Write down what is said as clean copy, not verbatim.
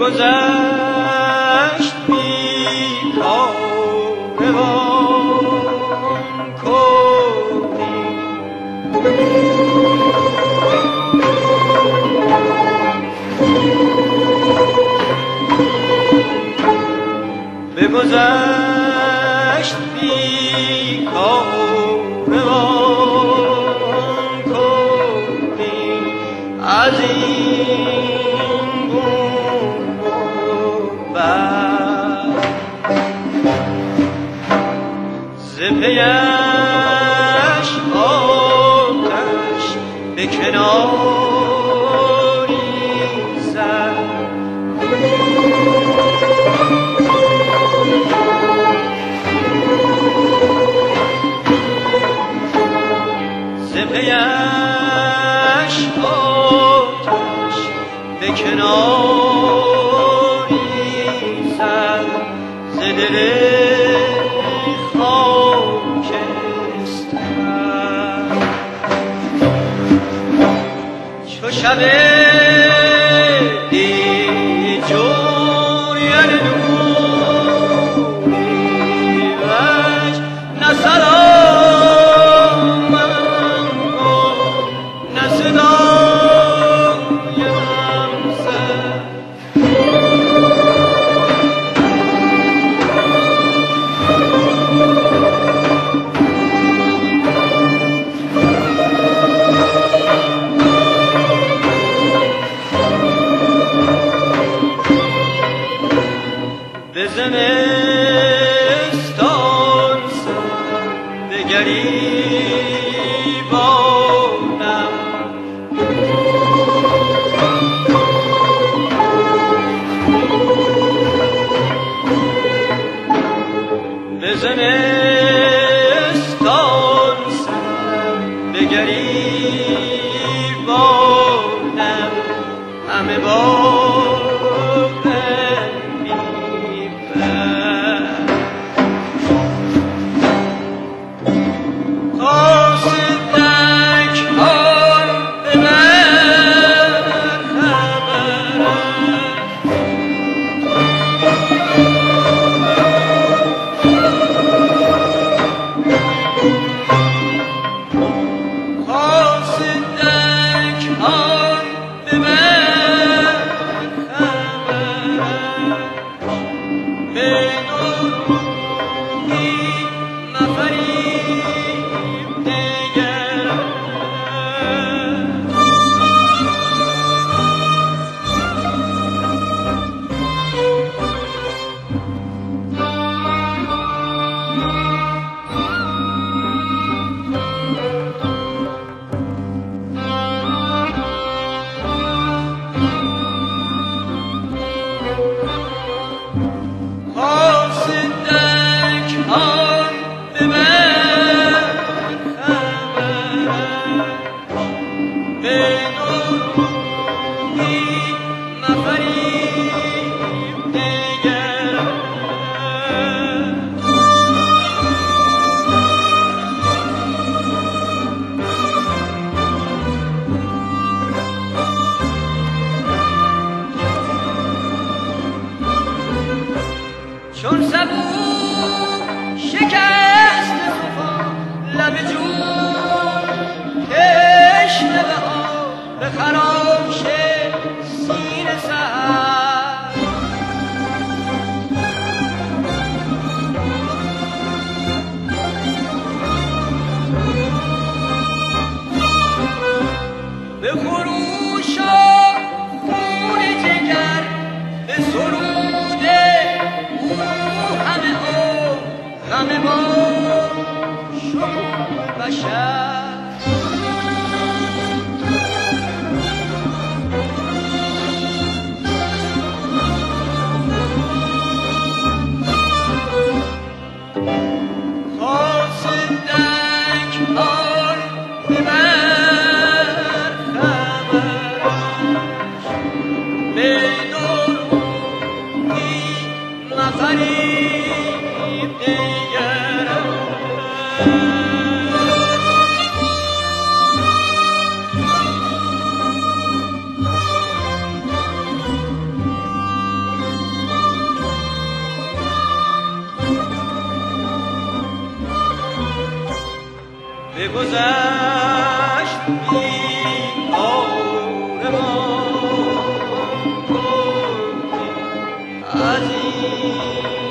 بگذشت بی کاروان کردی بگذشت بی کاروان کردی از این گونه بعد ز پیش آتش به کناری زد ز پیش آتش به کناری زد ز دل خاکستر چو شب دی جوید نوری وش نه سلام نه صدایم زد به زمستان سر به گریبانم به زمستان سر به گریبانم همه باغ چون سبو شکست طوفان لب جون تشنه به آب به خراش سینه سر به خروش و خون جگر به سرود او همه ما شکوه بشر خواستک آن ببر خبرش به نروی مفریب دیگرش گذشت بی آرمان از این